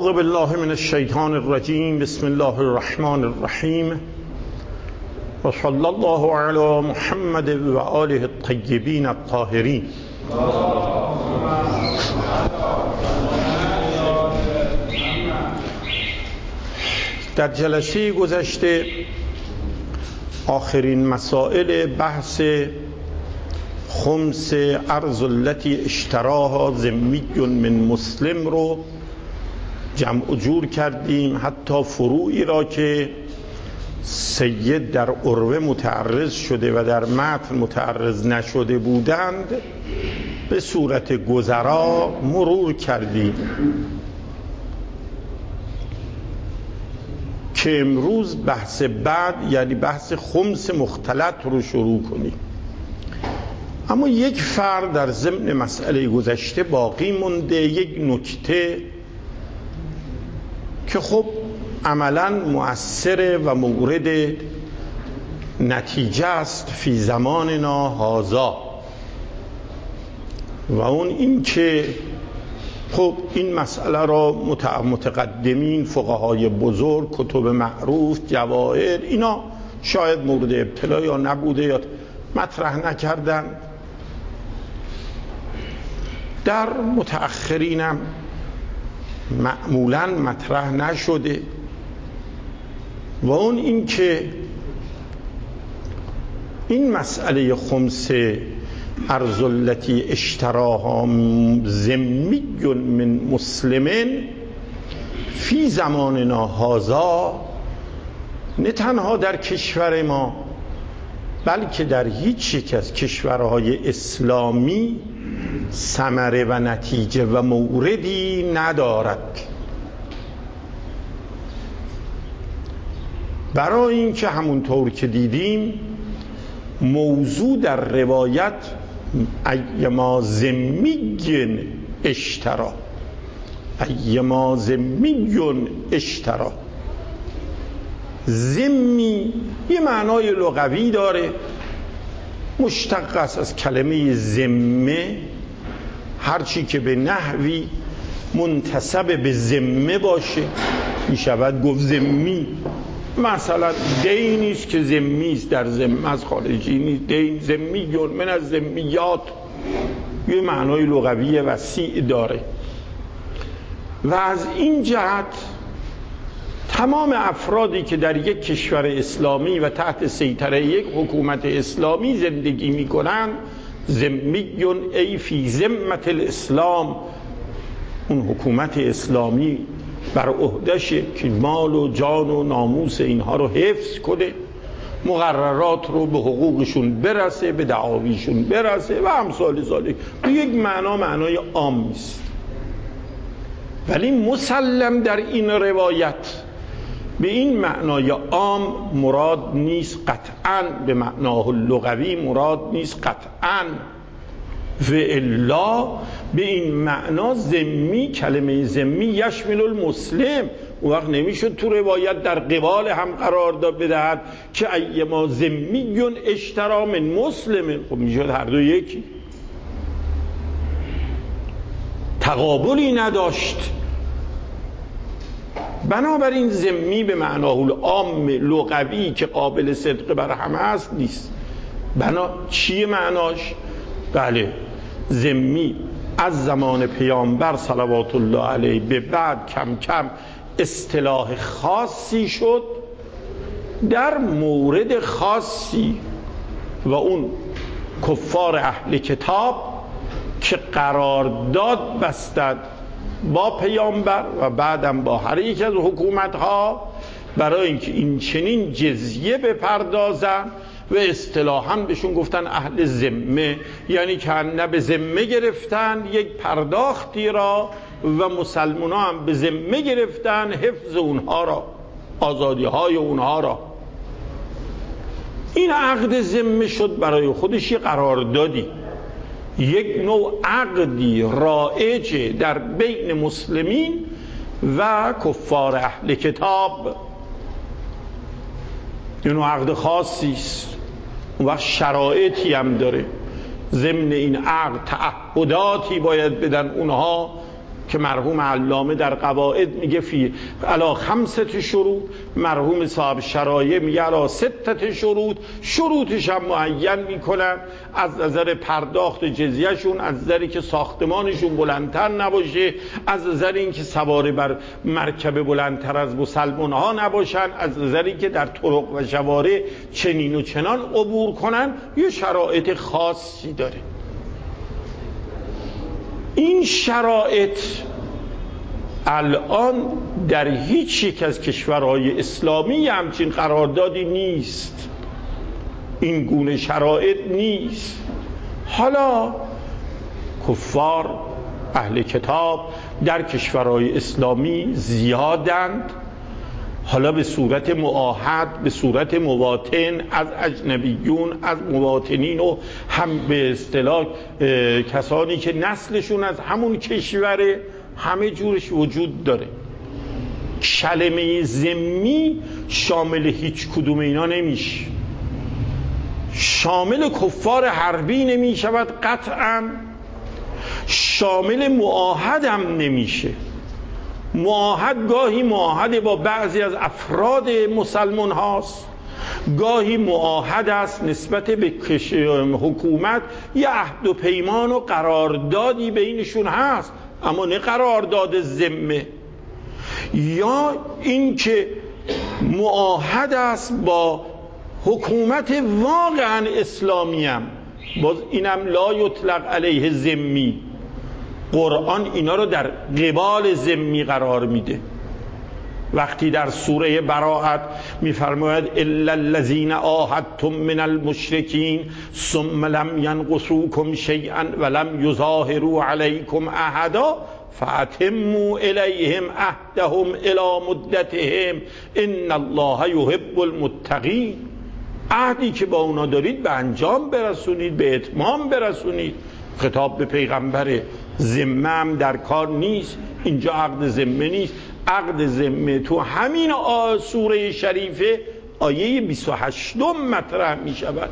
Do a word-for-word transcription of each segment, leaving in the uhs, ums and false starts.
اعوذ بالله من الشیطان الرجیم. بسم الله الرحمن الرحیم و صلی الله علی محمد و آله الطیبین الطاهرین. در جلسه گذشته آخرین مسائل بحث خمس ارض التي اشتراها ذمی من مسلم رو جمع و جور کردیم، حتی فروعی را که سید در عروه متعرض شده و در متن متعرض نشده بودند به صورت گذرا مرور کردیم که امروز بحث بعد یعنی بحث خمس مختلط رو شروع کنیم. اما یک فرق در ضمن مسئله گذشته باقی مونده، یک نکته که خب عملاً مؤثر و مورد نتیجه است فی زماننا هذا، و اون این که خب این مسئله را متقدمین، فقهای بزرگ، کتب معروف، جواهر، اینا شاید مورد ابتلا یا نبوده یا مطرح نکردن، در متأخرینم معمولاً مطرح نشده، و اون این که این مسئله خمس ارض التي اشتراها ذمی من مسلمین فی زماننا هذا نه تنها در کشور ما بلکه در هیچ یک از کشورهای اسلامی ثمره و نتیجه و موردی ندارد، برای اینکه همونطور که دیدیم موضوع در روایت ایما ذمی اشترا ایما ذمی اشترا ذمی یه معنای لغوی داره، مشتق است از کلمه ذمه، هرچی که به نحوی منتسب به ذمه باشه می شود گفت ذمی. مثلا دینی است که ذمی است، در ذمه از خارجی نیست، دین ذمی من از ذمیات، یه معنای لغوی وسیع داره. و از این جهت تمام افرادی که در یک کشور اسلامی و تحت سیطره یک حکومت اسلامی زندگی می کنند ذمیون ای فی ذمة الاسلام، اون حکومت اسلامی بر عهده‌شه که مال و جان و ناموس اینها رو حفظ کنه، مقررات رو به حقوقشون برسه، به دعاویشون برسه و امثال ذالک. به یک معنا معنای عام است، ولی مسلم در این روایت به این معنای عام مراد نیست قطعاً، به معناه لغوی مراد نیست قطعاً، و الا به این معنا ذمی، کلمه ذمی یشمل المسلم، اون وقت نمیشد تو روایت در قبال هم قرار داد بدهد که ایما ذمی اشترا من مسلم، خب میشد هر دو یکی، تقابلی نداشت. بنابراین ذمی به معناه العام لغوی که قابل صدق بر همه است نیست. بنا چیه معناش؟ بله، ذمی از زمان پیامبر صلوات الله علیه به بعد کم کم اصطلاح خاصی شد در مورد خاصی، و اون کفار اهل کتاب که قرارداد بستند با پیامبر و بعدم با هر یک از حکومت‌ها برای اینکه این چنین جزیه بپردازن، و اصطلاحاً بهشون گفتن اهل ذمه، یعنی که نه به ذمه گرفتن یک پرداختی را و مسلمان ها هم به ذمه گرفتن حفظ اونها را، آزادی های اونها را. این عقد ذمه شد برای خودش یک قراردادی، یک نوع عقدی رایج در بین مسلمین و کفار اهل کتاب. این عقد خاصی است، اون وقت شرایطی هم داره. ضمن این عقد تعهداتی باید بدن اونها که که مرحوم علامه در قواعد میگه فی علا خمسة شروط، مرحوم صاحب شرایع میگه علا ستة شروط. شروطش هم معین میکنن از نظر پرداخت جزیهشون، از نظری که ساختمانشون بلندتر نباشه، از نظر اینکه سوار بر مرکب بلندتر از مسلمان ها نباشن، از نظری که در طرق و شوارع چنین و چنان عبور کنن، یه شرایط خاصی داره. این شرایط الان در هیچ یک از کشورهای اسلامی همچین قراردادی نیست، این گونه شرایط نیست. حالا کفار اهل کتاب در کشورهای اسلامی زیادند، حالا به صورت معاهد، به صورت مواطن از اجنبیون، از مواطنین و هم به اصطلاح کسانی که نسلشون از همون کشوره، همه جورش وجود داره. کلمه ذمی شامل هیچ کدوم اینا نمیشه، شامل کفار حربی نمیشود قطعا، شامل معاهد هم نمیشه. معاهد گاهی معاهد با بعضی از افراد مسلمان هاست، گاهی معاهد است نسبت به حکومت، یه عهد و پیمان و قراردادی بینشون هست، اما نه قرارداد ذمه. یا اینکه معاهد است با حکومت واقعا اسلامی هم، باز اینم لا یطلق علیه ذمی. قرآن اینا رو در قبال ذمی قرار میده. وقتی در سوره براءت میفرماید الا الذین عاهدتم من المشرکین ثم لم ینقصوکم شیئا ولم یظاهروا علیکم احدا فاتموا الیهم عهدهم الی مدتهم ان الله یحب المتقین. عهدی که با اونا دارید به انجام برسونید، به اتمام برسونید. خطاب به پیغمبر. ذمه هم در کار نیست، اینجا عقد ذمه نیست. عقد ذمه تو همین سوره شریفه آیه بیست و هشت مطرح می شود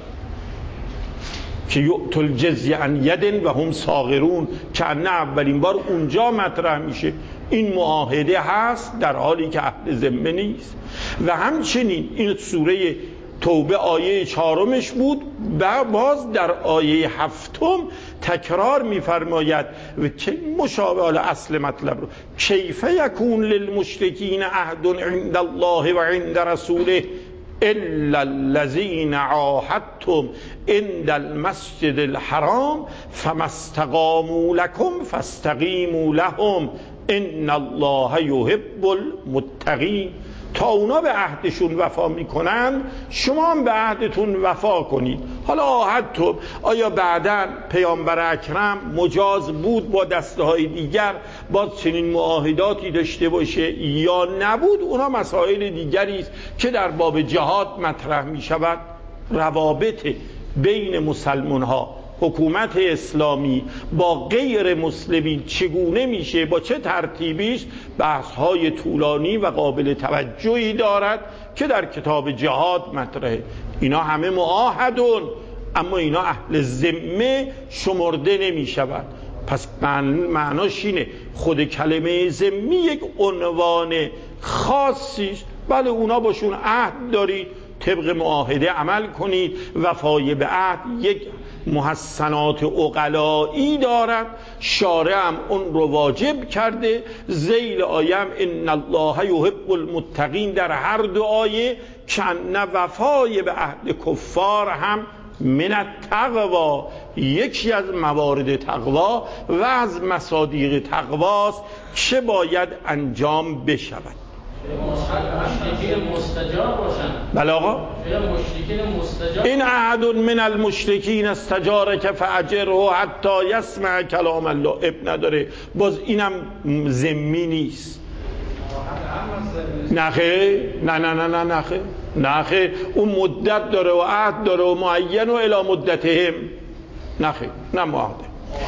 که یؤتوا الجزیه عن ید و هم صاغرون، که نه اولین بار اونجا مطرح میشه. این معاهده هست در حالی که عهد ذمه نیست. و همچنین این سوره توبه آیه چهارمش بود، و باز در آیه هفتم تکرار می‌فرماید و که مشابه اصل مطلب رو، کیف یکون للمشرکین عهد عند الله و عند رسوله الا الذين عاهدتم عند المسجد الحرام فما استقاموا لكم فاستقیموا لهم ان الله یحب المتقین. تا اونا به عهدشون وفا میکنن شما هم به عهدتون وفا کنید. حالا عهدتم، آیا بعداً پیامبر اکرم مجاز بود با دسته های دیگر باز چنین معاهداتی داشته باشه یا نبود؟ اونا مسائل دیگری است که در باب جهاد مطرح می شود. روابط بین مسلمان ها، حکومت اسلامی با غیر مسلمین چگونه میشه، با چه ترتیبیش، بحث های طولانی و قابل توجهی دارد که در کتاب جهاد مطرحه. اینا همه معاهدون، اما اینا اهل ذمه شمرده نمی شود. پس معناش اینه خود کلمه ذمی یک عنوان خاصی است. بله اونا باشون عهد دارید، طبق معاهده عمل کنید. وفای به عهد یک محسنات عقلایی دارد، شارع هم اون رو واجب کرده. ذیل آیم ان الله یحب المتقین در هر دو آیه کنه وفای به عهد کفار هم من التقوا، یکی از موارد تقوا و از مصادیق تقواست که باید انجام بشود. مشرکین مستجاب باشن. بله آقا، مشرکین مستجاب. این عهد من المشرکین استجارک فاجره حتی یسمع کلام الله. اب نداره، باز اینم ذمی نیست. نخه نه نه نه نه نخه نخه اون مدت داره و عهد داره و معین و الی مدتهم. نخه نه معاهده.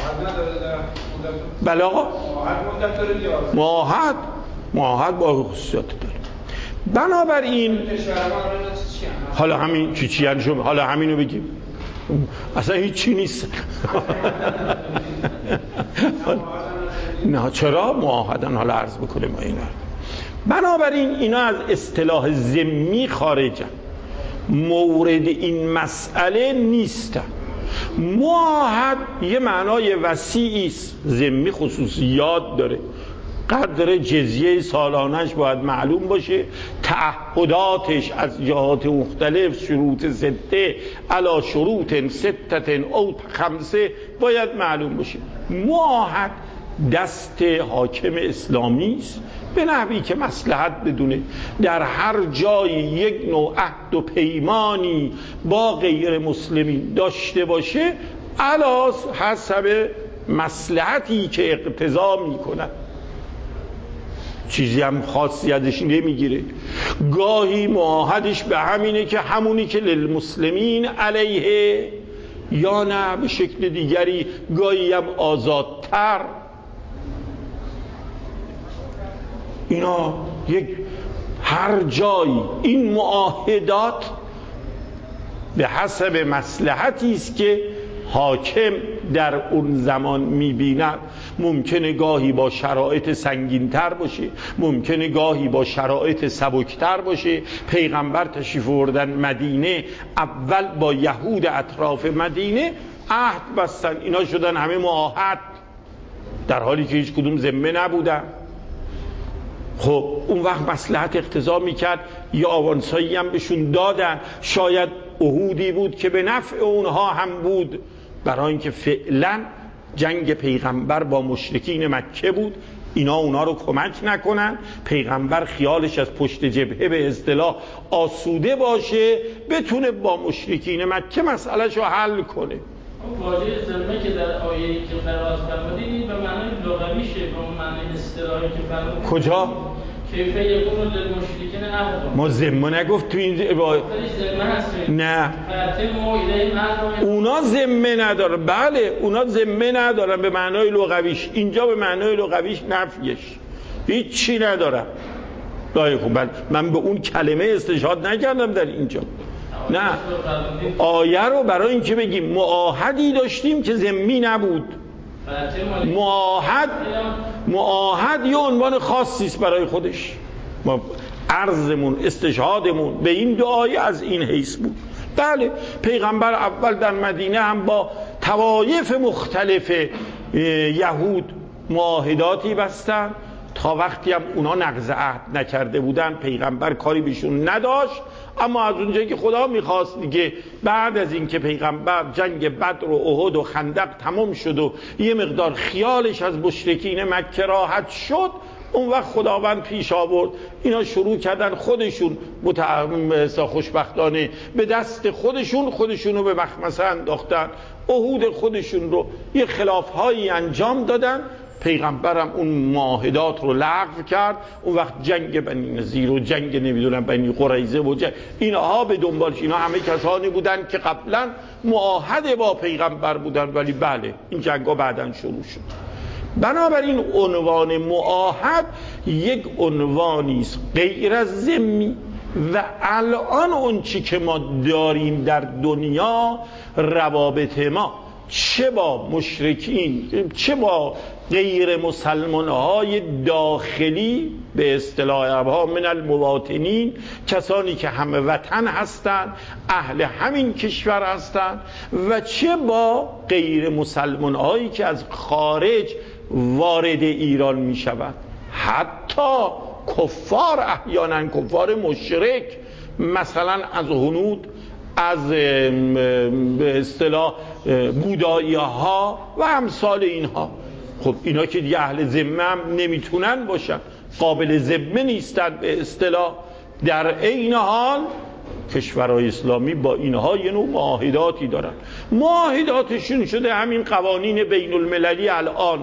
بله آقا، معاهد معاهد با خصوصیات داره. بنابراین حالا همین چی چی یعنی شما حالا همینو بگیم اصلا هیچ چی نیست. نه چرا معاهدن، حالا عرض بکنیم ما اینا. بنابراین اینا از اصطلاح ذمی خارجن، مورد این مسئله نیستن. معاهد یه معنای وسیعی است، ذمی خصوصیات داره، قدر جزیه سالانش باید معلوم باشه، تعهداتش از جهات مختلف، شروط سته علا شروط ستتن او خمسه باید معلوم باشه. معاهد دست حاکم اسلامی است به نحوی که مصلحت بدونه در هر جایی یک نوع عهد و پیمانی با غیر مسلمین داشته باشه علا حسب مصلحتی که اقتضا میکنه، چیزی هم خاصی ازش نمیگیره. گاهی معاهدش به همینه که همونی که للمسلمین علیه، یا نه به شکل دیگری گاهی هم آزادتر. اینا یک هر جایی این معاهدات به حسب مصلحتی است که حاکم در اون زمان میبیند. ممکنه گاهی با شرایط سنگین‌تر باشه، ممکنه گاهی با شرایط سبکتر باشه. پیغمبر تشریف آوردن مدینه، اول با یهود اطراف مدینه عهد بستن، اینا شدن همه معاهد در حالی که هیچ کدوم ذمه نبودن. خب اون وقت مصلحت اقتضا میکرد یا آوانسایی هم بهشون دادن، شاید عهودی بود که به نفع اونها هم بود، برای اینکه فعلا جنگ پیغمبر با مشرکین مکه بود، اینا اونا رو کمک نکنن، پیغمبر خیالش از پشت جبهه به اصطلاح آسوده باشه، بتونه با مشرکین مکه مسئله‌شو حل کنه. واژه ذمه که در آیه‌ای که قرائت فرمودید به معنای لغویشه، به اون معنای اصطلاحی که فرمودید کجا؟ کیف یکون للمشرکین عهد. ما ذمه نگفت تو این ذمه هست. نه اونا ذمه ندارن. بله اونا ذمه ندارن به معنای لغویش، اینجا به معنای لغویش نفیش هیچ چی ندارن. دایی خوب من به اون کلمه استشهاد نکردم در اینجا، نه آیه رو برای اینکه بگیم معاهدی داشتیم که ذمی نبود. معاهد معاهد یه عنوان خاصی است برای خودش. ما عرضمون استشهادمون به این دو آیه از این حیث بود. بله پیغمبر اول در مدینه هم با طوایف مختلف یهود معاهداتی بستن، تا وقتی هم اونا نقض عهد نکرده بودن پیغمبر کاری بهشون نداشت. اما از اونجایی که خدا میخواست دیگه بعد از این که پیغمبر جنگ بدر و احد و خندق تمام شد و یه مقدار خیالش از مشرکین مکه راحت شد، اون وقت خداوند پیش آورد، اینا شروع کردن خودشون متعمسا خوشبختانه به دست خودشون خودشونو به مخمسه انداختن، احود خودشون رو یه خلافهایی انجام دادن. پیغمبرم اون معاهدات رو لغو کرد. اون وقت جنگ بنی نضیر و جنگ نمیدونم بنی قریظه و جنگ اینها به دنبالش، اینا همه کسانی بودن که قبلا معاهد با پیغمبر بودن، ولی بله این جنگا بعداً شروع شد. بنابراین عنوان معاهد یک عنوانی است غیر از ذمی و الان اون چی که ما داریم در دنیا، روابط ما چه با مشرکین چه با غیر مسلمان های داخلی، به اصطلاح ها من المواطنین، کسانی که همه وطن هستند، اهل همین کشور هستند، و چه با غیر مسلمان هایی که از خارج وارد ایران می شود، حتی کفار، احیانا کفار مشرک، مثلا از هنود، از به اصطلاح بودایی ها و امثال اینها. خب اینا که دیگه اهل ذمه هم نمیتونن باشن، قابل ذمه نیستن به اصطلاح. در عین حال کشورهای اسلامی با اینها یه نوع معاهداتی دارن، معاهداتشون شده همین قوانین بین المللی. الان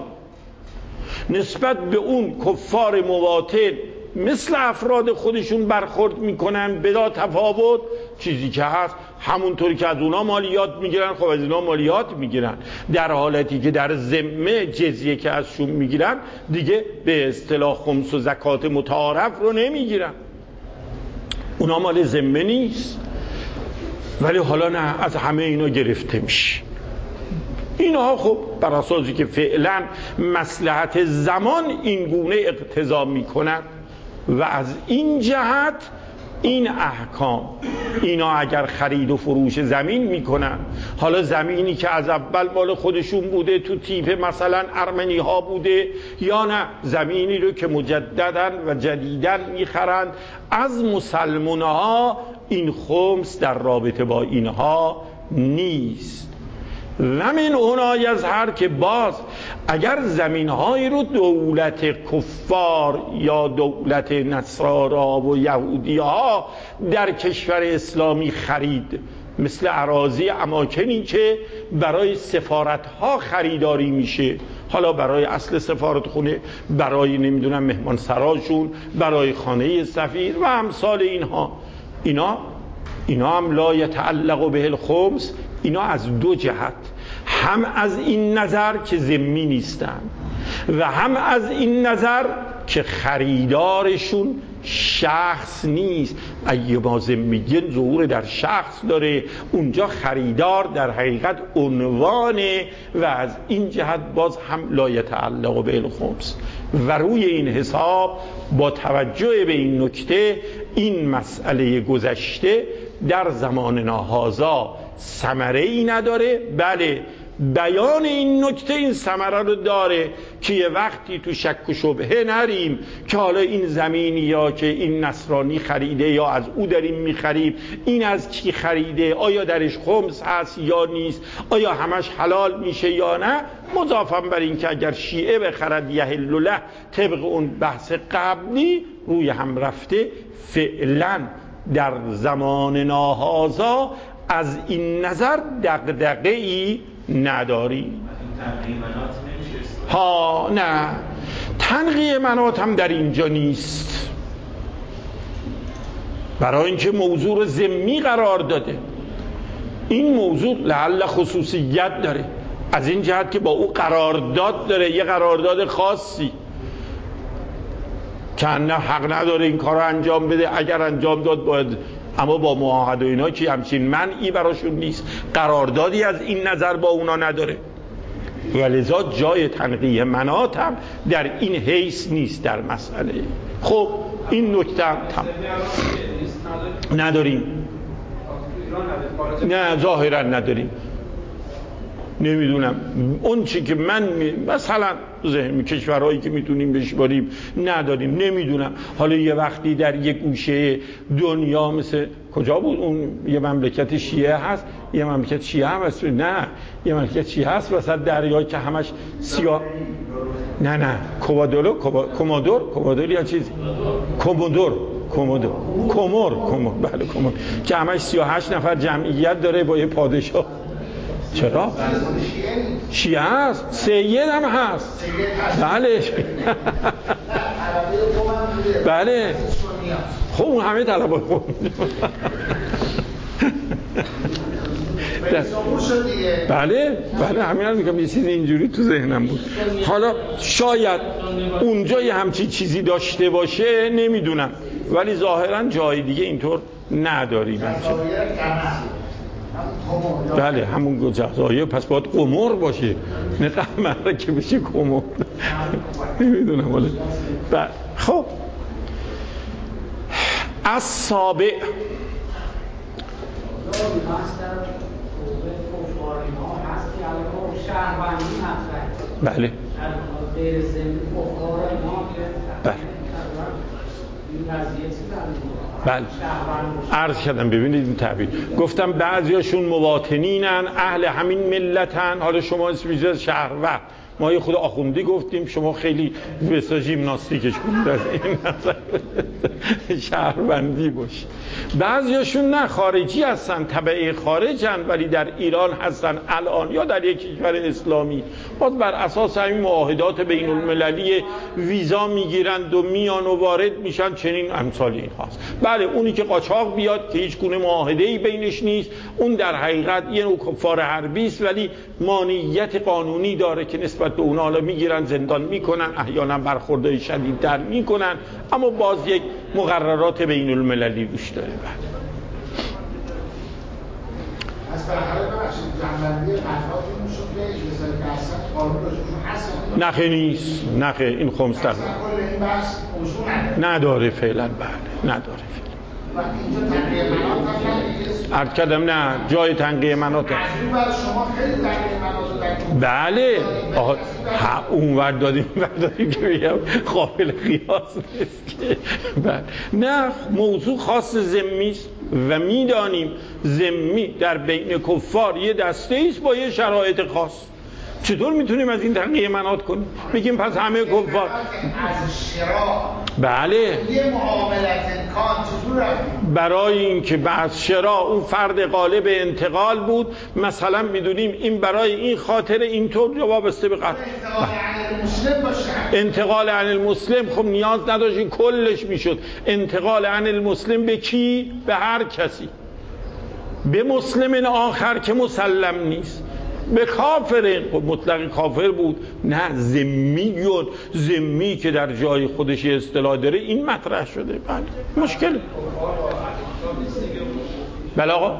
نسبت به اون کفار مواطن مثل افراد خودشون برخورد میکنن بلا تفاوت. چیزی که هست همونطوری که از اونا مالیات میگیرن، خب از اونا مالیات میگیرن، در حالتی که در ذمه جزیه که ازشون میگیرن دیگه به اصطلاح خمس و زکات متعارف رو نمیگیرن، اونا مال ذمه نیست. ولی حالا نه، از همه اینا گرفته میشه. اینها خب بر اساسی که فعلا مصلحت زمان این گونه اقتضا میکنن و از این جهت این احکام اینا اگر خرید و فروش زمین میکنن، حالا زمینی که از اول مال خودشون بوده تو تیپ مثلا ارمنی ها بوده، یا نه زمینی رو که مجددن و جدیدن میخرند از مسلمان ها، این خمس در رابطه با اینها نیست. و من هنا یظهر که باز اگر زمین‌های رو دولت کفار یا دولت نصارا و یهودی ها در کشور اسلامی خرید، مثل اراضی اماکنی که برای سفارت‌ها خریداری میشه، حالا برای اصل سفارت خونه، برای نمیدونم مهمان سراشون، برای خانه سفیر و امثال اینها، اینا اینا هم لا یتعلق به الخمس. اینا از دو جهت، هم از این نظر که ذمی نیستن و هم از این نظر که خریدارشون شخص نیست. ایما ذمیین ظهور در شخص داره، اونجا خریدار در حقیقت عنوانه و از این جهت باز هم لا یتعلق به الخمس. و روی این حساب با توجه به این نکته این مسئله گذشته در زماننا هذا ثمره‌ای نداره. بله بیان این نکته این ثمره رو داره که یه وقتی تو شک و شبهه نریم که حالا این زمینی یا که این نصرانی خریده یا از او داریم میخریم، این از کی خریده، آیا درش خمس هست یا نیست، آیا همش حلال میشه یا نه. مضافاً بر این که اگر شیعه بخرد یحل له طبق اون بحث قبلی روی هم رفته، فعلا در زمان ناهازا از این نظر دغدغه‌ای نداری. ها نه، تنقیه منات هم در اینجا نیست، برای اینکه موضوع رو ذمی قرار داده. این موضوع لعل خصوصیت داره از این جهت که با او قرارداد داره، یه قرارداد خاصی که نه حق نداره این کار رو انجام بده، اگر انجام داد باید، اما با معاهده و اینا که همچین منعی براشون نیست، قراردادی از این نظر با اونا نداره. ولذا جای تنقیه منات هم در این حیث نیست در مسئله. خب این نکته هم نداریم، نه ظاهرا نداریم. نمیدونم اون چی که من می... مثلا ذهن کشورهایی که میتونیم بشماریم نداریم. نمیدونم حالا یه وقتی در یک گوشه دنیا مثل کجا بود اون یه مملکت شیعه هست، یه مملکت شیعه هم هست، نه یه مملکت شیعه هست وسط دریا که همش سیاه، نه نه کوادولو کومودور کومودور یا چیز کومودور کومودور کومور کومور بله کومور که همش سی و هشت نفر جمعیت داره با یه پادشاه. چرا؟ شیعه هست، سید هم هست. بله بله خب اون همه طلبات خود بله بله همین هم میگم یه چیز اینجوری تو ذهنم بود. حالا شاید اونجا یه همچین چیزی داشته باشه نمیدونم، ولی ظاهرا جای دیگه اینطور نداریم. بله همون جزایر، پس باید قمر باشه نه قمر که بشه قمر نمیدونم ولی خب از سابع بله بله عرض کردم ببینید این تعبیر گفتم بعضیاشون مواطنینن اهل همین ملتن. حالا شما اسمش شهروند، ما یه خود آخوندی گفتیم، شما خیلی بسا ژیمناستیکش کنید از این نظر شهروندی باشه. بعضیاشون نه خارجی هستن، تبعه خارجن ولی در ایران هستن الان یا در یک کشور اسلامی، باز بر اساس همین معاهدات بین المللی ویزا میگیرند و میان و وارد میشن، چنین امثال این هاست. بله اونی که قاچاق بیاد که هیچ گونه معاهده‌ای بینش نیست، اون در حقیقت یه نوع کفار حربی است ولی مانعیت قانونی داره که نسبت به اونها حالا میگیرن زندان میکنن، احیانا برخوردهای شدیدتر میکنن، اما باز یک مقررات بین المللی روش داره. از برحال ببخشید جنبندی مطلباتون شد که نخه نیست، نخه این خمس در نداره فعلا، بله نداره. عرض کردم نه جای تنقیه مناطق بله آها اون ور دادیم ور دادیم که بگم قابل قیاس نیست که بله. نه موضوع خاص ذمی است و میدانیم ذمی در بین کفار یه دسته ایست با یه شرایط خاص. چطور میتونیم از این تنقیه منات کنیم بگیم پس همه کفار از شراء بله یه معاملت امکان چطور رفتیم؟ برای اینکه بعد شراء اون فرد غالب انتقال بود مثلا میدونیم این برای این خاطر اینطور وابسته به قتل انتقال عن المسلم خب نیاز نداشت کلش میشد انتقال عن المسلم به کی؟ به هر کسی، به مسلم آخر که مسلم نیست، به کافر مطلق کافر بود، نه ذمیون ذمی که در جای خودش اصطلاح داره این مطرح شده. بله مشکل بله آقا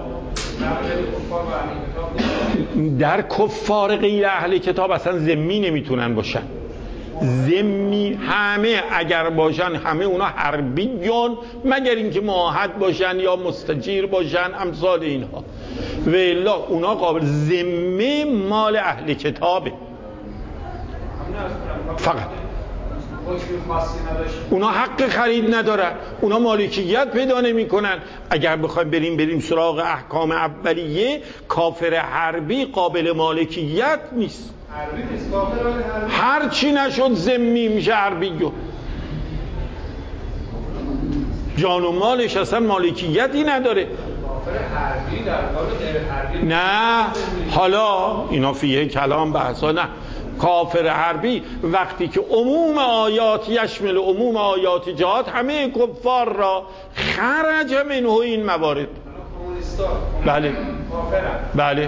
در کفار غیر اهل کتاب اصلا ذمی نمیتونن باشن. ذمی همه اگر باشن همه اونا حربیون مگر اینکه معاهد باشن یا مستجیر باشن امثال اینها، و الا اونا قابل ذمه مال اهل کتابه فقط. اونا حق خرید ندارن، اونا مالکیت پیدا نمی کنن. اگر بخوایم بریم بریم سراغ احکام اولیه کافر حربی قابل مالکیت نیست. هر چی نشد ذمی میشه حربیو، جان و مالش اصلا مالکیتی نداره. نه حالا اینا فیه کلام بحثا، نه کافر حربی وقتی که عموم آیات یشمل عموم آیات جهاد همه کفار را خرج منه این موارد. بله بله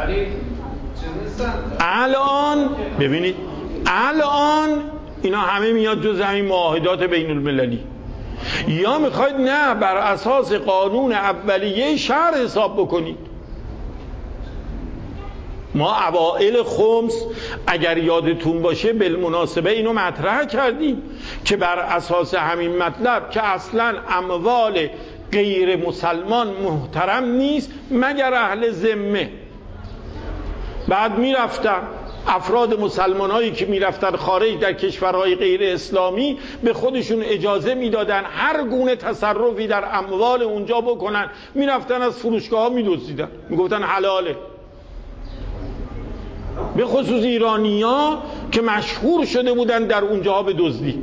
الان ببینید الان اینا همه میاد جز همین معاهدات بین المللی. یا میخواید نه بر اساس قانون اولیه شهر حساب بکنید. ما اوائل خمس اگر یادتون باشه بالمناسبه اینو مطرح کردیم که بر اساس همین مطلب که اصلا اموال غیر مسلمان محترم نیست مگر اهل ذمه. بعد میرفتن افراد مسلمان هایی که میرفتن خارج در کشورهای غیر اسلامی به خودشون اجازه میدادن هر گونه تصرفی در اموال اونجا بکنن، میرفتن از فروشگاه ها میدزدیدن، میگفتن حلاله. به خصوص ایرانی ها که مشهور شده بودن در اونجا به دزدی.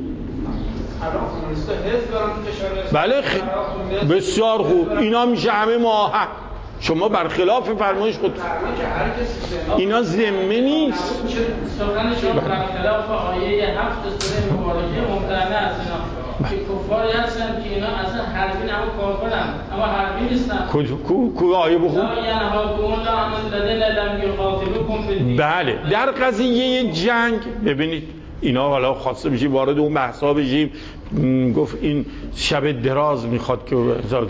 بله خ... بسیار خوب اینا میشه همه معاهد. شما برخلاف فرمایش خود اینا ذمه نیست. سخن شما برخلاف آیه هفت سوره مبارکه ممتنع از اینا که کفاری هستن که اینا اصلا حربی نه کافرن اما حربی نیستن. کو کو آیه بخون. بله در قضیه جنگ ببینید اینا حالا خواسته میشه وارد اون بحثا بشیم. گفت این شب دراز میخواد که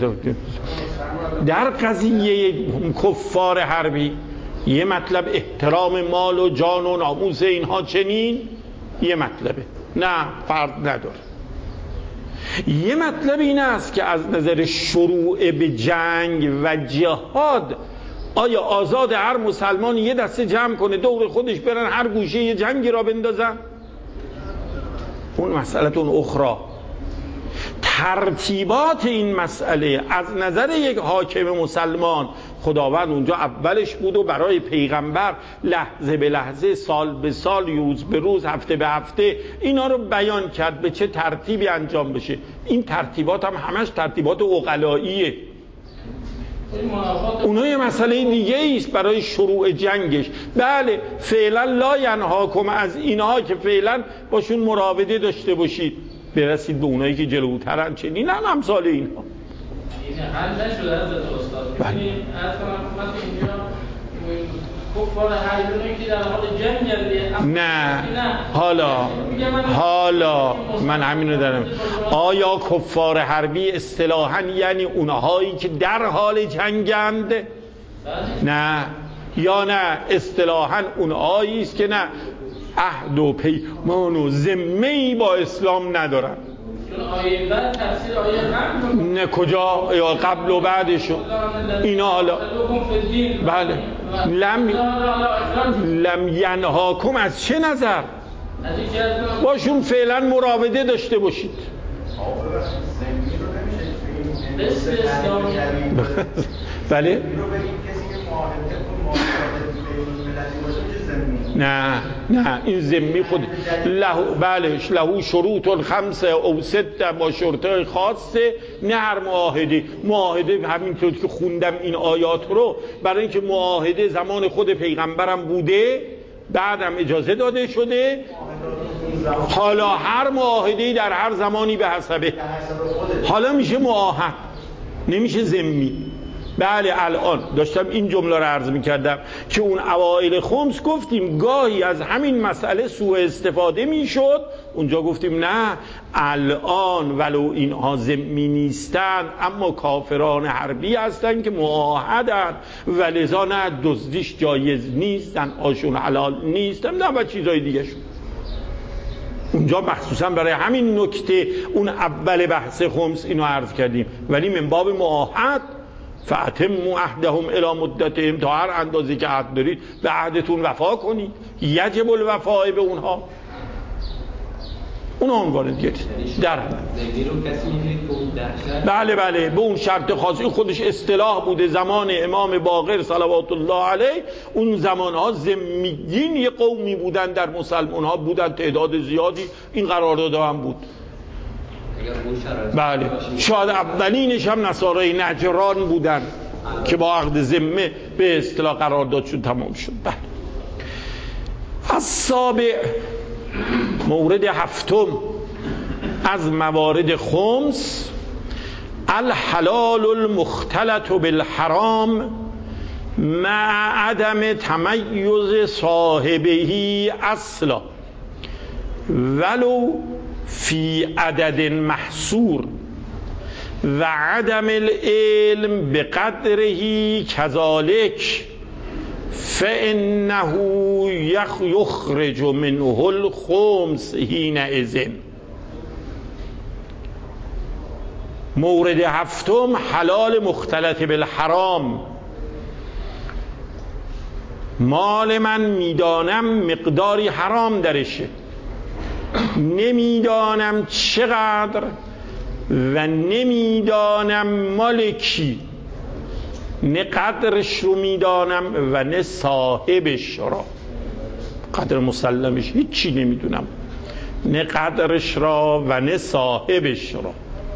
در قضیه کفار حربی یه مطلب احترام مال و جان و ناموس اینها چنین یه مطلبه، نه فرق نداره. یه مطلب این است که از نظر شروع به جنگ و جهاد آیا آزاد هر مسلمان یه دسته جمع کنه دور خودش برن هر گوشه یه جنگی را بندازن؟ اون مسئلتون اخرى. ترتیبات این مسئله از نظر یک حاکم مسلمان خداوند اونجا اولش بود و برای پیغمبر لحظه به لحظه سال به سال روز به روز هفته به هفته اینا رو بیان کرد به چه ترتیبی انجام بشه. این ترتیبات هم همش ترتیبات عقلاییه. اونها یه مسئله دیگه ایست برای شروع جنگش. بله فعلا لا ینهاکم از اینها که فعلا باشون مراوده داشته باشید برسید به اونایی که جلوترن چنین هم امثال اینها. این حل نشده از استاد. یعنی از کنم اینجا کفار حربی که در حال جنگ نه حالا حالا من همینو دارم. آیا کفار حربی اصطلاحاً یعنی اونهایی که در حال جنگند؟ نه یا نه اصطلاحاً اون آیی است که نه عهد و پیمان و ذمه‌ای با اسلام ندارن. آیه بعد تفسیر آیه قبل نه کجا یا قبل و بعدشو اینا حالا بله لم لم ینهاکم از چه نظر باشون فعلا مراوده داشته باشید. بله نه نه این ذمی خود له بله له شروط الخمسه او سته با شرطای خاصه. نه هر معاهده معاهده همینطور که خوندم این آیات رو برای اینکه معاهده زمان خود پیغمبرم بوده بعدم اجازه داده شده. حالا هر معاهده‌ای در هر زمانی به حسبه حالا میشه معاهد نمیشه ذمی. بله الان داشتم این جمله رو عرض میکردم که اون اوایل خمس گفتیم گاهی از همین مسئله سوء استفاده میشد. اونجا گفتیم نه الان ولو اینها ذمی نیستن اما کافران حربی هستن که معاهدن و لذا نه دزدیش جایز نیست زن‌هاشون حلال نیست نه و چیزای دیگه شون. اونجا مخصوصا برای همین نکته اون اول بحث خمس اینو عرض کردیم. ولی من باب معاهد فاتموا عهدهم الی مدتهم تا هر اندازی که عهد دارید به عهدتون وفا کنید. یجب الوفاء به اونها اون عنوان دیگه در بله بله به اون شرط خاصی خودش اصطلاح بوده زمان امام باقر صلوات الله علیه. اون زمانها ذمیین یه قومی بودن در مسلمان ها بودن تعداد زیادی این قرارداد هم بود. بله شاید اولینش هم نصارای نجران بودن که با عقد ذمه به اصطلاح قراردادشون تمام شد. بله السابع مورد هفتم از موارد خمس الحلال المختلط بالحرام مع عدم تمیز صاحبه اصلا ولو فی عدد محصور و عدم العلم بقدره کذالک فانه یخرج منه الخمس حینئذ. مورد هفتم حلال مختلط بالحرام. مال من میدانم مقداری حرام درشه نمیدانم چقدر و نمیدانم مال کی نه قدرش رو میدانم و نه صاحبش را قدر مسلمش هیچی نمیدونم نه قدرش را و نه صاحبش را.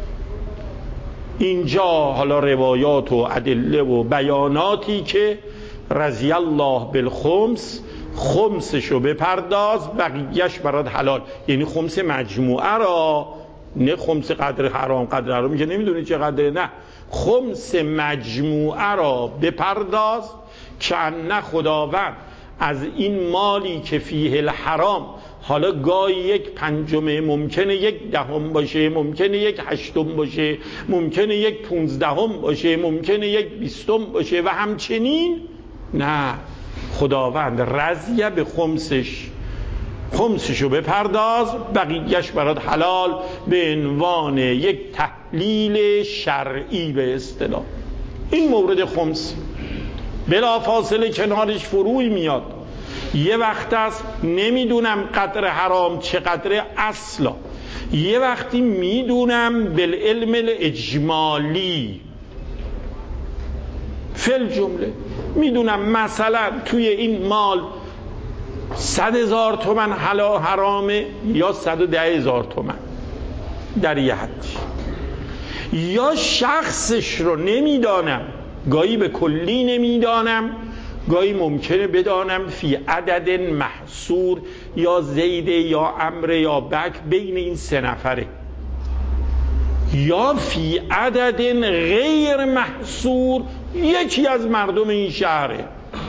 اینجا حالا روایات و ادله و بیاناتی که رضی الله بالخمس خمسشو بپرداز بقیهش برات حلال یعنی خمس مجموعه را نه خمس قدر حرام قدر حرام میگه نمیدونی چه قدره نه خمس مجموعه را بپرداز که نه خداوند از این مالی که فیه الحرام حالا گاهی یک پنجمه ممکنه یک دهم باشه ممکنه یک هشتم باشه ممکنه یک پونزدهم باشه ممکنه یک بیستم باشه و همچنین نه خداوند رضیه به خمسش خمسشو بپرداز بقیهش برات حلال به عنوان یک تحلیل شرعی به اصطلاح. این مورد خمس بلا فاصله کنارش فروی میاد. یه وقت است نمیدونم قدر حرام چقدر اصلا یه وقتی میدونم بالعلم الاجمالی فل جمله میدونم مثلا توی این مال صد هزار تومن حلال حرامه یا صد و ده هزار تومن در یه حدی یا شخصش رو نمیدانم گاهی به کلی نمیدانم گاهی ممکنه بدانم فی عدد محصور یا زید یا عمر یا بک بین این سه نفره یا فی عدد غیر محصور یکی از مردم این شهره.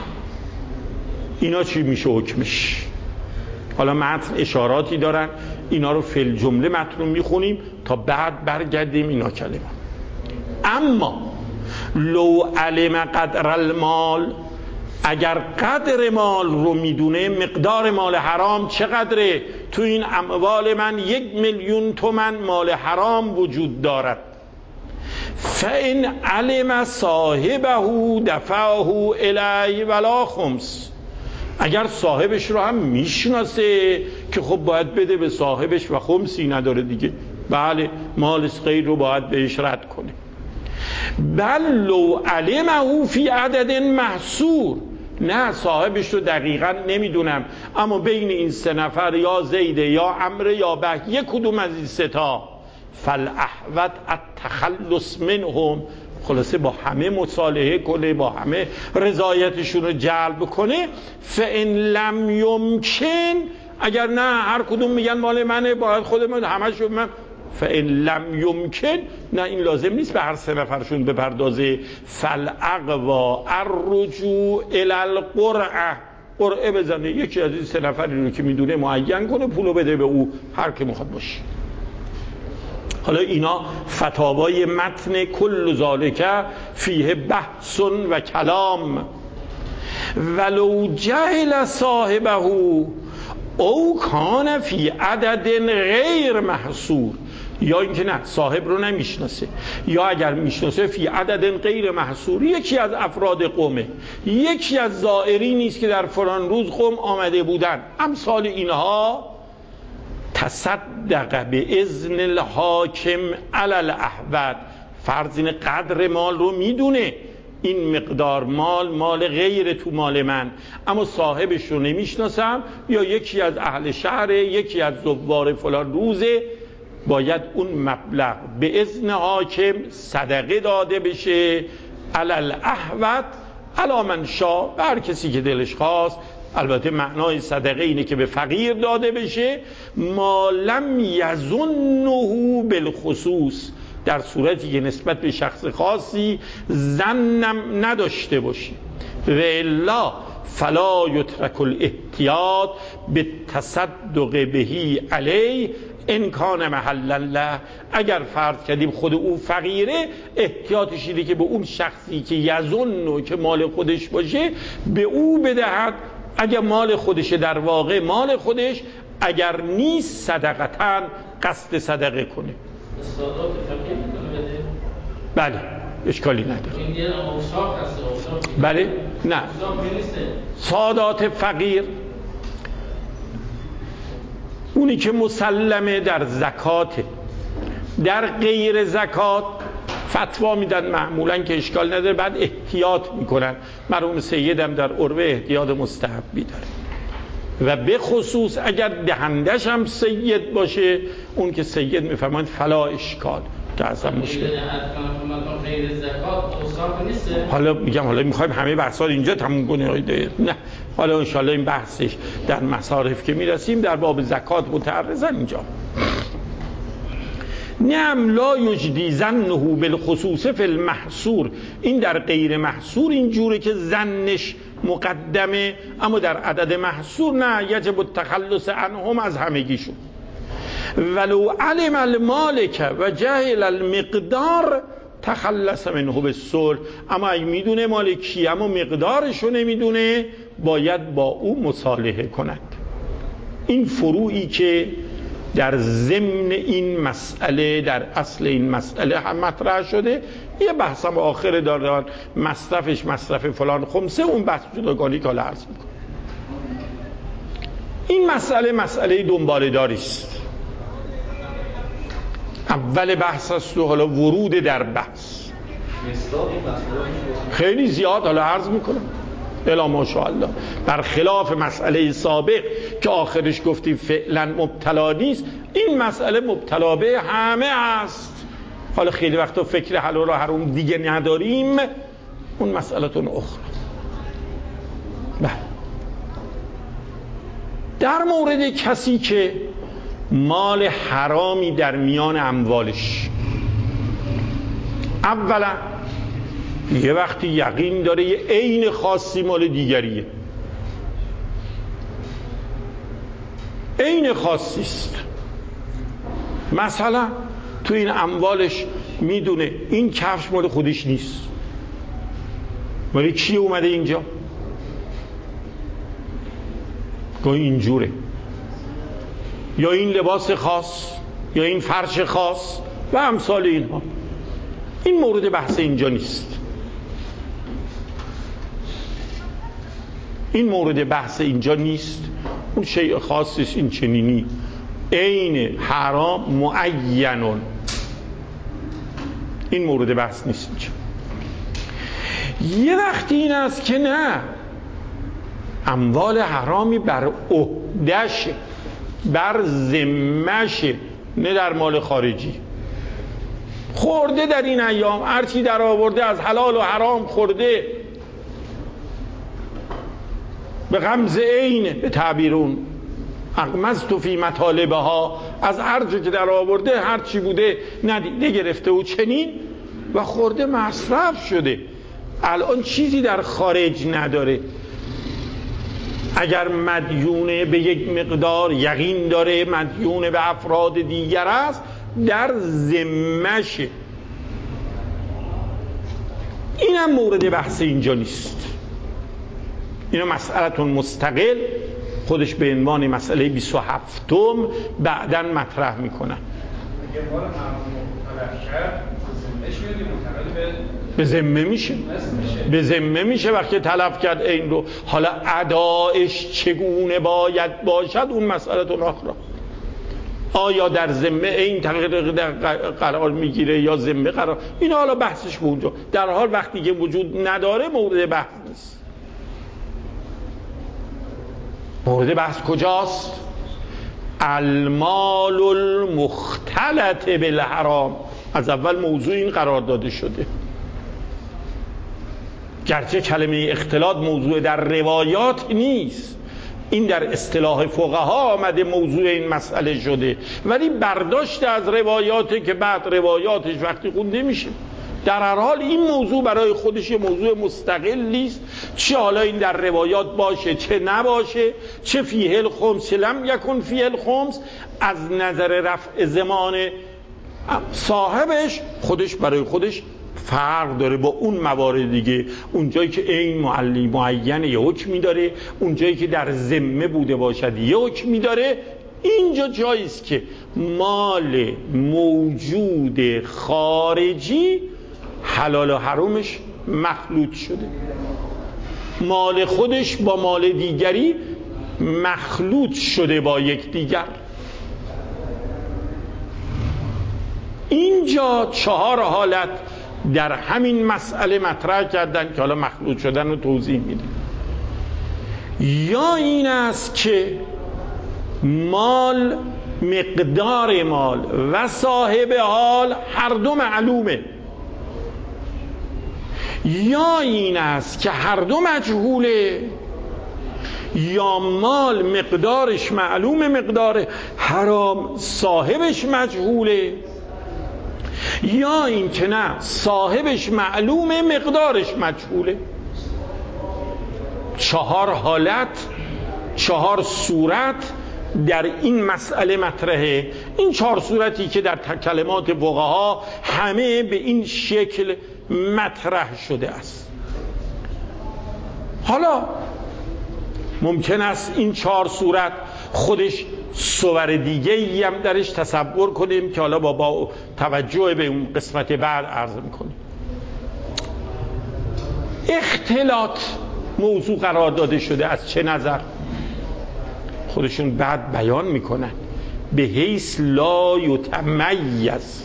اینا چی میشه حکمش؟ حالا متن اشاراتی دارن اینا رو فی الجمله متن رو میخونیم تا بعد برگردیم اینا کلمه. اما لو علم قدر المال اگر قدر مال رو میدونه، مقدار مال حرام چقدره؟ تو این اموال من یک میلیون تومن مال حرام وجود دارد. فإن علم صاحبه دفعه الیه ولا خمس. اگر صاحبش رو هم میشناسه که خب باید بده به صاحبش و خمسی نداره دیگه، بله مال غیر رو باید بهش رد کنه. بل لو علمه فی عدد محصور، نه صاحبش رو دقیقا نمیدونم، اما بین این سه نفر یا زید یا عمرو یا به، یک کدوم از این سه تا، فالاحوط التخلص منهم، خلاصه با همه مصالحه کنه، با همه رضایتشون رو جلب کنه. فإن لم یمکن، اگر نه هر کدوم میگن مال منه، باید خودمون همش رو من، فإن لم یمکن، نه این لازم نیست به هر سه نفرشون بپردازه. فالاقوا الرجوع الی القرعه، قرعه بزنه، یکی از این سه نفری رو که میدونه معین کنه، پولو بده به او، هر که میخواد باشه. حالا اینا فتاوای متن کل ذالک فیه بحث و کلام. ولو جهل صاحبه او کان فی عدد غیر محصور، یا اینکه نه صاحب رو نمیشناسه، یا اگر میشناسه فی عدد غیر محصور، یکی از افراد قومه، یکی از زائری نیست که در فلان روز قوم آمده بودن، امثال اینها، تصدق به اذن الحاکم علی الاحوط، فرض این قدر مال رو میدونه، این مقدار مال مال غیر تو مال من، اما صاحبش رو نمیشناسم، یا یکی از اهل شهر، یکی از زوار فلان روزه، باید اون مبلغ به اذن حاکم صدقه داده بشه علی الاحوط علی من شاء، هر کسی که دلش خواست. البته معنای صدقه اینه که به فقیر داده بشه، ما لم یظنه بالخصوص، در صورتی که نسبت به شخص خاصی ظنم نداشته باشی. و الا فلا یترک الاحتیاط بالتصدق بهی علی ان کان محل الله. اگر فرض کردیم خود او فقیره، احتیاطش اینه که به اون شخصی که یظن که مال خودش باشه به او بدهد، اگر مال خودشه در واقع مال خودش، اگر نیست صدقتاً قصد صدقه کنه. سادات فقیر میتونه بده؟ بله اشکالی نداره. این یه اوصاف هست، اوصاف. بله نه اوصاف نیسته. سادات فقیر اونی که مسلمه در زکاته، در غیر زکات فتوا میدن معمولا که اشکال نداره، بعد احتیاط میکنن. مرحوم سیدم در عروه احتیاط مستحبی داره، و به خصوص اگر دهندش هم سید باشه، اون که سید میفهمند فلا اشکال، که اصلا مشکل. غیر زکات اوصاف نیسته. حالا میگم حالا میخوایم همه بحثات اینجا تموم کنیم، نه حالا انشالله این بحثش در مصارف که میرسیم در باب زکات متعرضن اینجا. نعم لا یجدی ظنه بالخصوص فی المحصور، این در غیر محصور اینجوره که ظنش مقدمه، اما در عدد محصور نه، یجب التخلص عنهم، از همگیشون. ولو علم المالک و جهل المقدار تخلص منه بالصلح، اما اگه میدونه مال کی اما مقدارشو نمیدونه، باید با او مصالحه کند. این فروعی که در ضمن این مسئله، در اصل این مسئله هم مطرح شده، یه بحث هم آخر دارن، مصرفش مصرف فلان خمسه، اون بحث جداگانه که حالا عرض میکنم. این مسئله مسئله دنباله داری است، اول بحث است و حالا ورود در بحث خیلی زیاد حالا عرض میکنم الا ماشاءالله، برخلاف مسئله سابق که آخرش گفتیم فعلا مبتلا نیست، این مسئله مبتلا به همه است. حالا خیلی وقتا فکر حلال و حرام دیگه نداریم، اون مسئله‌تون اخرى. بله، در مورد کسی که مال حرامی در میان اموالش، اولا یه وقتی یقین داره یه عین خاصی مال دیگریه، عین خاصی است. مثلا تو این اموالش میدونه این کفش مال خودش نیست، مال کی اومده اینجا؟ گاهی اینجوره، یا این لباس خاص یا این فرش خاص و امثال اینها. این مورد بحث اینجا نیست. این مورد بحث اینجا نیست. اون شیء خاصی است، این چنینی عین حرام معینون، این مورد بحث نیست اینجا. یه وقتی این است که نه، اموال حرامی بر عهده‌شه، بر ذمه‌شه، نه در مال خارجی. خورده در این ایام هرچی در آورده از حلال و حرام خورده، به غمز عین، به تعبیرون اغمضت فی مطالبها، از هرچی که در آورده هرچی بوده ندیده گرفته و چنین و خورده مصرف شده. الان چیزی در خارج نداره. اگر مدیونه به یک مقدار یقین داره مدیونه به افراد دیگر است، در ذمه‌شه. اینم مورد بحث اینجا نیست. اینا مسئله‌تون مستقل، خودش به عنوان مسئله بیست و هفتم بعداً مطرح میکنن. به ذمه میشه، به ذمه میشه وقتی تلف کرد این رو. حالا ادایش چگونه باید باشد اون مسئله‌تون آخر. آیا در ذمه این تغییر قرار میگیره یا ذمه قرار، این حالا بحثش به اونجا. در حال وقتی که وجود نداره مورد بحث نیست. مورد بحث کجاست؟ المال المختلط بالحرام. از اول موضوع این قرار داده شده. گرچه کلمه اختلاط موضوع در روایات نیست، این در اصطلاح فقها آمده موضوع این مسئله شده، ولی برداشت از روایاته که بعد روایاتش وقتی خونده میشه. در هر حال این موضوع برای خودش یه موضوع مستقل نیست، چه حالا این در روایات باشه چه نباشه، چه فیه الخمس لم یکن فیه الخمس، از نظر رفع زمان صاحبش خودش برای خودش فرق داره با اون موارد دیگه. اونجایی که این معلی معین یه حکمی داره، اونجایی که در ذمه بوده باشد یه حکمی داره. اینجا جاییست که مال موجود خارجی حلال و حرامش مخلوط شده، مال خودش با مال دیگری مخلوط شده با یک دیگر. اینجا چهار حالت در همین مسئله مطرح کردن که حالا مخلوط شدن رو توضیح میده. یا این است که مال، مقدار مال و صاحب حال هر دو معلومه، یا این است که هر دو مجهوله، یا مال مقدارش معلومه مقدار حرام صاحبش مجهوله، یا این که نه صاحبش معلومه مقدارش مجهوله. چهار حالت، چهار صورت در این مسئله مطرحه. این چهار صورتی که در کلمات فقها همه به این شکل مطرح شده است. حالا ممکن است این چهار صورت خودش صور دیگه ای هم درش تصور کنیم که حالا با, با توجه به اون قسمت بعد عرض میکنیم. اختلاط موضوع قرار داده شده. از چه نظر؟ خودشون بعد بیان میکنن. به حیث لا یتمیز،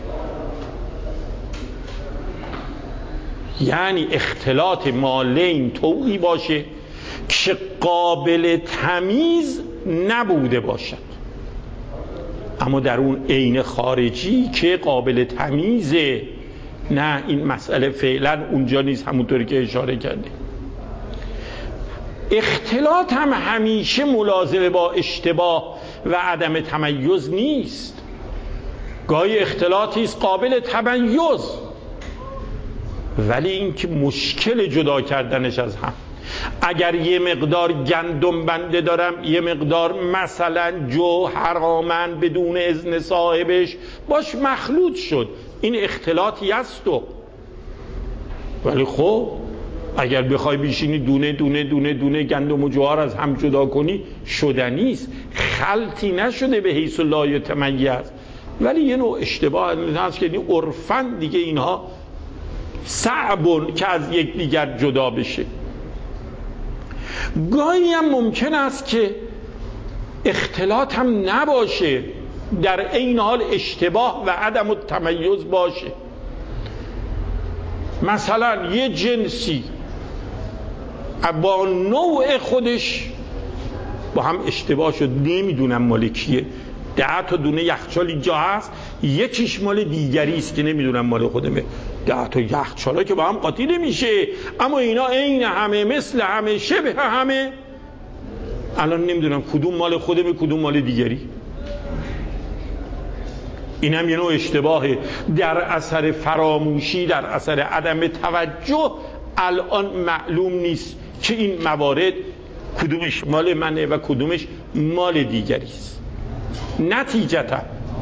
یعنی اختلاط مالین طوعی باشه که قابل تمیز نبوده باشد، اما در اون عین خارجی که قابل تمیزه. نه، این مسئله فعلا اونجا نیست، همونطوری که اشاره کردیم. اختلاط هم همیشه ملازمه با اشتباه و عدم تمیز نیست. گاهی اختلاطی است قابل تمیز، ولی این که مشکل جدا کردنش از هم. اگر یه مقدار گندم بنده دارم، یه مقدار مثلا جو حرامن بدون اذن صاحبش باش مخلوط شد، این اختلاطی است. و ولی خب اگر بخوای بیشینی دونه دونه دونه دونه گندم و جوار از هم جدا کنی شدنی است، خلطی نشده به حیث لا یتمیز. ولی یه نوع اشتباه هست که این عرفاً دیگه اینها صعبون که از یک دیگر جدا بشه. گاهی هم ممکن است که اختلاط هم نباشه، در این حال اشتباه و عدم التمیز باشه. مثلا یه جنسی با نوع خودش با هم اشتباه شد، نمیدونم مال کیه، ده تا دونه یخچال اینجا هست، یکیش مال دیگری است که نمیدونم مال خودمه. ده تا یخچالا که با هم قاطی نمیشه، اما اینا عین همه، مثل همه، شبه همه. الان نمیدونم کدوم مال خودمه کدوم مال دیگری. این هم یه نوع اشتباهه در اثر فراموشی، در اثر عدم توجه. الان معلوم نیست که این موارد کدومش مال منه و کدومش مال دیگری است. نتیجتا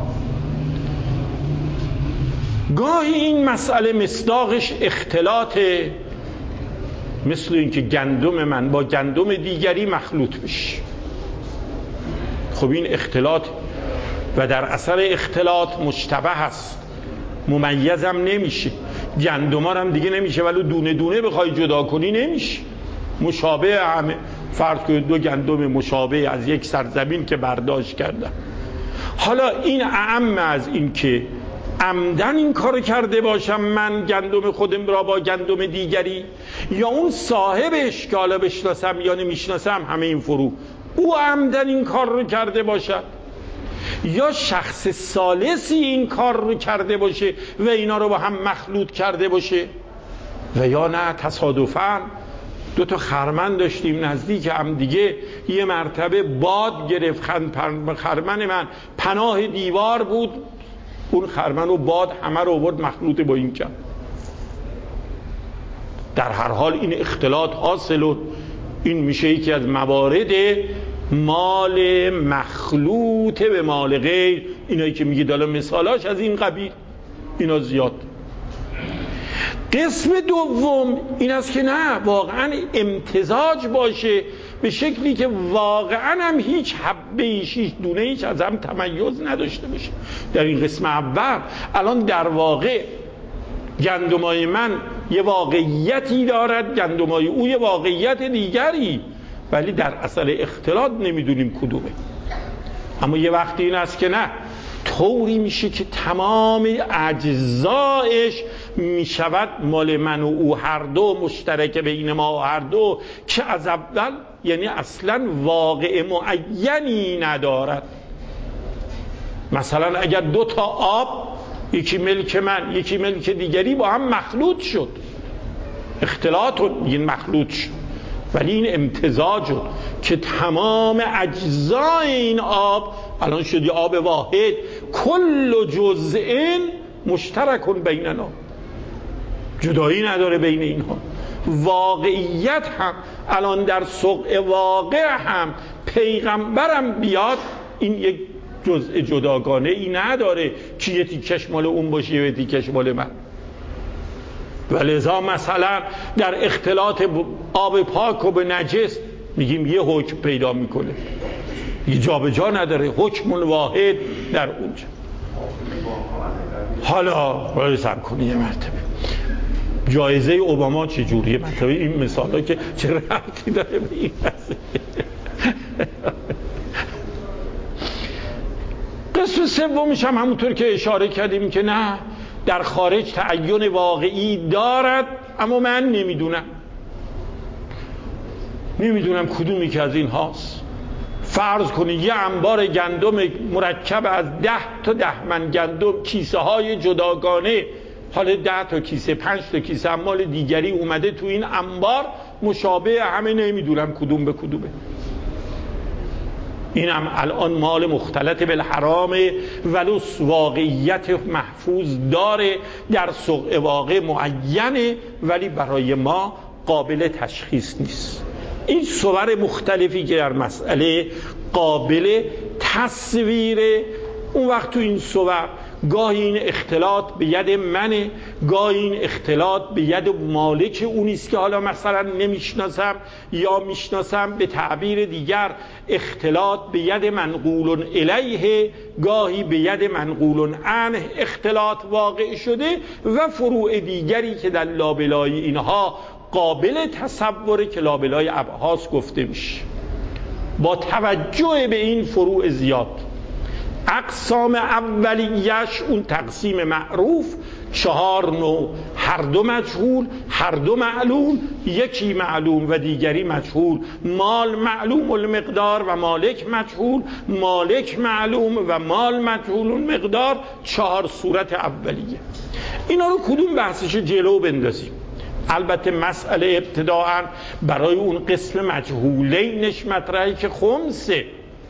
گاهی این مسئله مصداقش اختلاطه، مثل اینکه گندم من با گندم دیگری مخلوط بشه. خب این اختلاط و در اثر اختلاط مشتبه هست، ممیزم نمیشه. گندما هم دیگه نمیشه، ولی دونه دونه بخوای جدا کنی نمیشه، مشابه همه. فرض کنید دو گندم مشابه از یک سرزمین که برداشت کردن. حالا این اعم از این که عمدن این کارو کرده باشم من گندم خودم را با گندم دیگری، یا اون صاحبش که حالا بشناسم یا نمیشناسم، همه این فرو او عمدن این کار رو کرده باشد، یا شخص ثالثی این کار رو کرده باشه و اینا رو با هم مخلوط کرده باشه، و یا نه تصادفاً دو تا خرمن داشتیم نزدیک هم دیگه، یه مرتبه باد گرفت، خرمن من پناه دیوار بود، اون خرمن و باد همه رو آورد مخلوط با این کرد. در هر حال این اختلاط حاصل، این میشه یکی از موارد مال مخلوط به مال غیر. اینایی که میگید حالا مثالاش از این قبیل، اینا زیاد. قسم دوم این است که نه، واقعا امتزاج باشه به شکلی که واقعا هم هیچ حبه ایش، هیچ دونه ایش از هم تمیز نداشته باشه. در این قسم اول الان در واقع گندمای من یه واقعیتی دارد، گندمای او یه واقعیت دیگری، ولی در اثر اختلاط نمیدونیم کدومه. اما یه وقتی این است که نه، طوری میشه که تمام اجزایش میشود مال من و او هر دو، مشترک بین ما و هر دو، که از اول یعنی اصلا واقع معینی ندارد. مثلا اگر دو تا آب، یکی ملک من یکی ملک دیگری، با هم مخلوط شد، اختلاط این مخلوط شد، ولی این امتزاج شد که تمام اجزای این آب الان شد یه آب واحد، کل جزء مشترک بیننا، جدایی نداره بین اینها. واقعیت هم الان در سوق واقع هم پیغمبرم بیاد، این یک جزء جداگانه ای نداره که یه تیکش مال اون باشه یه تیکش مال من. ولذا مثلا در اختلاط آب پاک و به نجس میگیم یه حکم پیدا میکنه، یه جا به جا نداره، حکم واحد در اونجا. حالا باید سب کنی یه مرتبه جایزه اوباما چه جوریه؟ مرتبه این مثال ها که چه ربطی داره به این قضیه؟ قسم سومش هم همونطور که اشاره کردیم که نه، در خارج تعین واقعی دارد، اما من نمیدونم نمیدونم کدومی که از این هاست. فرض کنید یه انبار گندم مرکب از ده تا ده من گندم، کیسه های جداگانه، حالا ده تا کیسه، پنج تا کیسه مال دیگری اومده تو این انبار، مشابه همه، نمیدونم کدوم به کدومه. اینم الان مال مختلط بالحرامه، ولو واقعیت محفوظ داره، در سوق واقع معینه، ولی برای ما قابل تشخیص نیست. این صور مختلفی که در مسئله قابل تصویره، اون وقت تو این صور گاهی این اختلاط به ید منه، گاهی این اختلاط به ید مالک اونیست که حالا مثلا نمیشناسم یا میشناسم. به تعبیر دیگر اختلاط به ید منقول الیه، گاهی به ید منقول عنه اختلاط واقع شده و فروع دیگری که در لابلای اینها قابل تصوره که لابلای ابحاث گفته میشه. با توجه به این فروع زیاد، اقسام اولیش اون تقسیم معروف چهار نوع، هر دو مجهول، هر دو معلوم، یکی معلوم و دیگری مجهول، مال معلوم المقدار و مالک مجهول، مالک معلوم و مال مجهول المقدار. چهار صورت اولیه. اینا رو کدوم بحثش جلو بندازیم؟ البته مسئله ابتداعا برای اون قسم مجهولینش مطرحی که خمسه،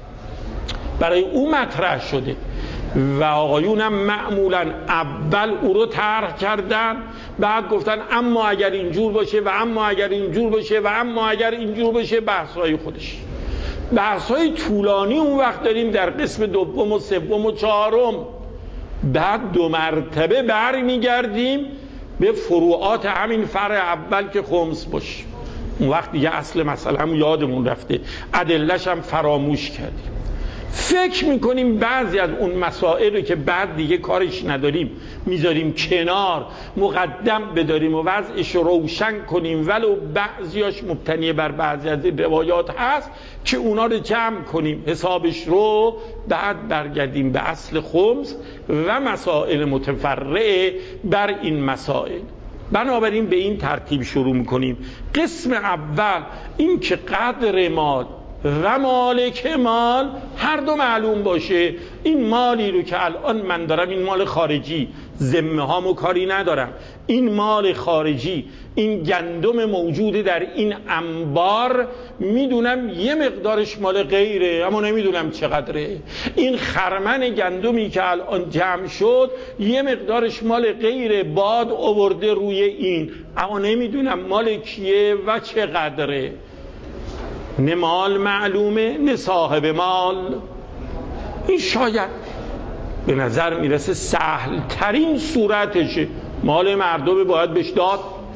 برای اون مطرح شده و آقایونم معمولا اول او رو طرح کردن، بعد گفتن اما اگر اینجور باشه و اما اگر اینجور باشه و اما اگر اینجور باشه. بحث‌های خودش، بحث‌های طولانی اون وقت داریم در قسم دوم و سوم و چهارم. بعد دو مرتبه بر میگردیم به فروعات همین فرع اول که خمس باشه. اون وقت دیگه اصل مسئله هم یادمون رفته، ادله‌ش هم فراموش کردیم. فکر میکنیم بعضی از اون مسائل رو که بعد دیگه کارش نداریم میذاریم کنار، مقدم بداریم و وضعش رو روشن کنیم، ولو بعضیاش مبتنی بر بعضی از روایات هست که اونا رو جمع کنیم حسابش رو، بعد برگردیم به اصل خمس و مسائل متفرعه بر این مسائل. بنابراین به این ترتیب شروع میکنیم. قسم اول این که قدر مال و مالک مال هر دو معلوم باشه. این مالی رو که الان من دارم، این مال خارجی، ذمه هامو کاری ندارم، این مال خارجی، این گندم موجود در این انبار، میدونم یه مقدارش مال غیره اما نمیدونم چقدره. این خرمن گندمی که الان جمع شد یه مقدارش مال غیره، باد آورده روی این، اما نمیدونم مال کیه و چقدره. نه مال معلومه نه صاحب مال. این شاید به نظر میرسه سهل ترین صورتشه. مال مردم باید بهش داد،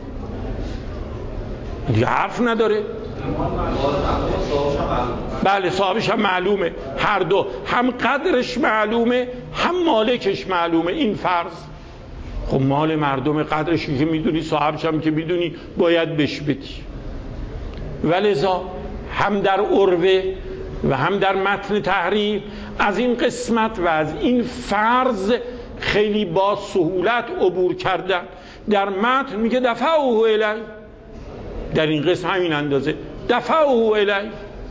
دیگه حرف نداره. بله صاحبش هم معلومه، هر دو، هم قدرش معلومه هم مالکش معلومه. این فرض. خب مال مردم قدرش که میدونی، صاحبش هم که میدونی، باید بهش بدی. ولذا هم در عروه و هم در متن تحریر از این قسمت و از این فرض خیلی با سهولت عبور کردن. در متن میگه دفعه او الی، در این قسم همین اندازه دفعه او الی.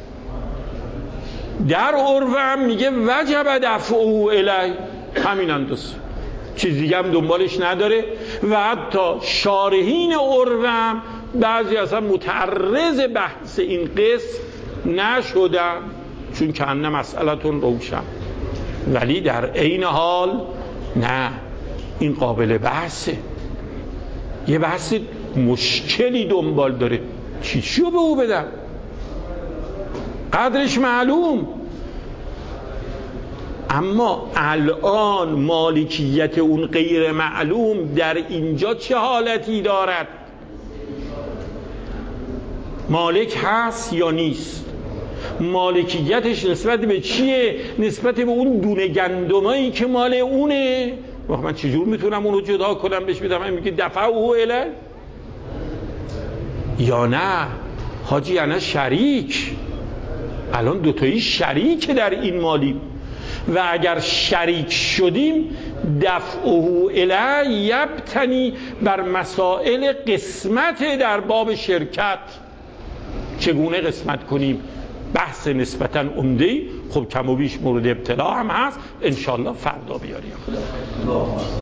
در عروه هم میگه وجب دفعه او الی، همین اندازه، چیز دیگه هم دنبالش نداره. و حتی شارحین عروه هم بعضی اصلا متعرض بحث این قسم نشدن، چون که انه مسئلتون روشن. ولی در عین حال نه، این قابل بحثه، یه بحث مشکلی دنبال داره. چی چیو به او بدم؟ قدرش معلوم، اما الان مالکیت اون غیر معلوم در اینجا چه حالتی دارد؟ مالک هست یا نیست؟ مالکیتش نسبت به چیه؟ نسبت به اون دونه گندمایی که مال اونه. من چجور میتونم اونو جدا کنم بهش بدم؟ من میگه دفعه او اله، یا نه حاجی انا شریک، الان دوتایی شریک در این مالی، و اگر شریک شدیم دفعه اله یبتنی بر مسائل قسمت در باب شرکت. چگونه قسمت کنیم؟ بحث نسبتاً عمده‌ای، خب کم و بیش مورد ابتلا هم هست، انشالله فردا بیاریم.